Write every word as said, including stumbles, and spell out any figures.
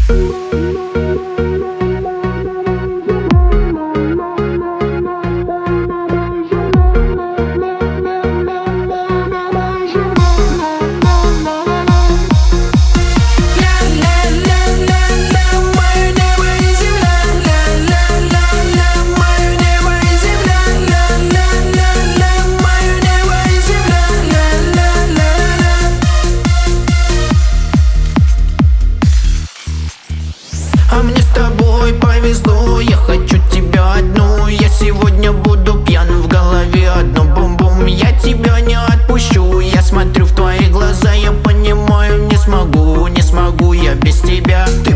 А мне с тобой повезло, я хочу тебя одну. Я сегодня буду пьян, в голове одно бум-бум. Я тебя не отпущу, я смотрю в твои глаза, я понимаю, не смогу, не смогу я без тебя.